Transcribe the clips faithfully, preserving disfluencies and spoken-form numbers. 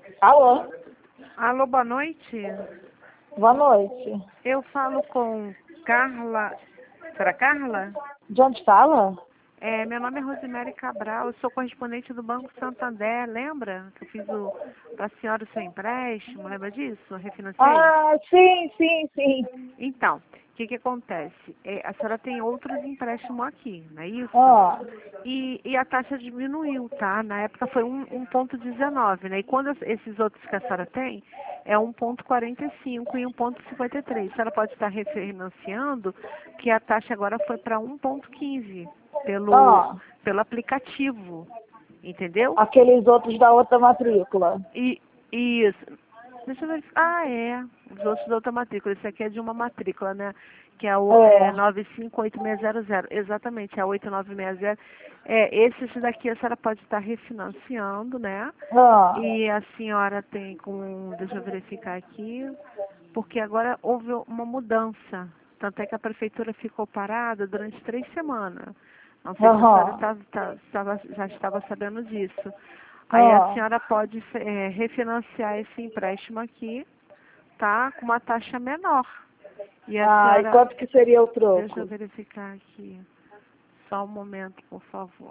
Alô? Alô, boa noite. Boa noite. Eu falo com Carla. Será Carla? De onde fala? É, meu nome é Rosemary Cabral, eu sou correspondente do Banco Santander, lembra? Que eu fiz o para a senhora o seu empréstimo, lembra disso? Refinanciei? Ah, sim, sim, sim. Então, o que que acontece? É, a senhora tem outros empréstimos aqui, não é isso? Ó, E, e a taxa diminuiu, tá? Na época foi um- 1,19, né? E quando es- esses outros que a senhora tem, é um vírgula quarenta e cinco e um vírgula cinquenta e três. A senhora pode estar refinanciando, que a taxa agora foi para um vírgula quinze pelo, ó, pelo aplicativo, entendeu? aqueles outros da outra matrícula. E isso. Deixa eu ver. Ah, é. Os outros da outra matrícula. Esse aqui é de uma matrícula, né? Que é o é, É, nove cinco oito seis zero zero. Exatamente, é a oito nove seis zero. É, esse, esse daqui a senhora pode estar refinanciando, né? ó, E a senhora tem com. Deixa eu verificar aqui. Porque agora houve uma mudança. Tanto é que a prefeitura ficou parada durante três semanas. Não sei se a senhora aham, tá, tá, tava, já estava sabendo disso. Aí a ó. senhora pode é, refinanciar esse empréstimo aqui, tá? Com uma taxa menor. E a Ah, e senhora, quanto que seria o deixa eu troco? verificar aqui. Só um momento, por favor.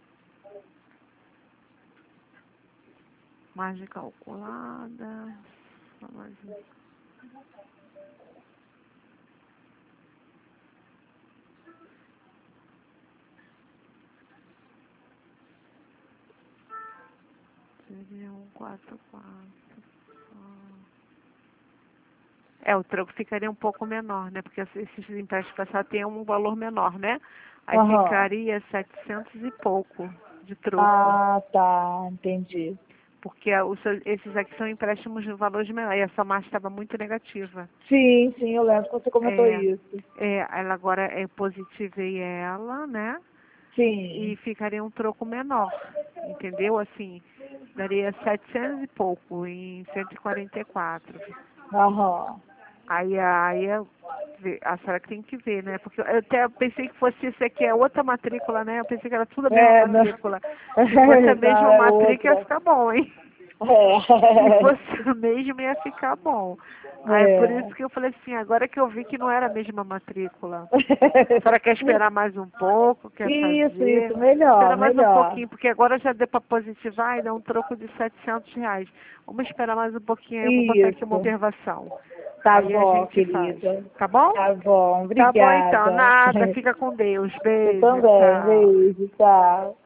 Margem calculada. Só mais um. Seria um quatro quatro. É, o troco ficaria um pouco menor, né? Porque esses empréstimos passados têm um valor menor, né? Aí Aham. ficaria setecentos e pouco de troco. Ah, tá, entendi. Porque a- os seus- esses aqui são empréstimos de valores menores. E essa margem estava muito negativa. Sim, sim, eu lembro que você comentou É, isso. é, ela agora é positivei ela, né? E Sim, ficaria um troco menor, entendeu? Assim, daria setecentos e pouco em cento e quarenta e quatro. aham. Aí, aí a, a senhora que tem que ver, né? Porque eu até pensei que fosse isso aqui, é outra matrícula, né? Eu pensei que era tudo a mesma É, não, matrícula. Se fosse a não, mesma é matrícula, ia outra. ficar bom, hein? Se É, fosse a mesma, ia ficar bom. Aí por isso é. que eu falei assim, agora que eu vi que não era a mesma matrícula. A senhora quer esperar mais um pouco, quer Isso, fazer? isso, melhor, Espera mais um melhor. pouquinho, porque agora já deu para positivar e dá um troco de setecentos reais. Vamos esperar mais um pouquinho, aí eu vou botar aqui uma Isso. observação. Tá Aí a bom, gente faz, querida. tá bom? Tá bom, Tá bom então, obrigada. nada, fica com Deus. Você Beijo, também, tchau. beijo, tchau.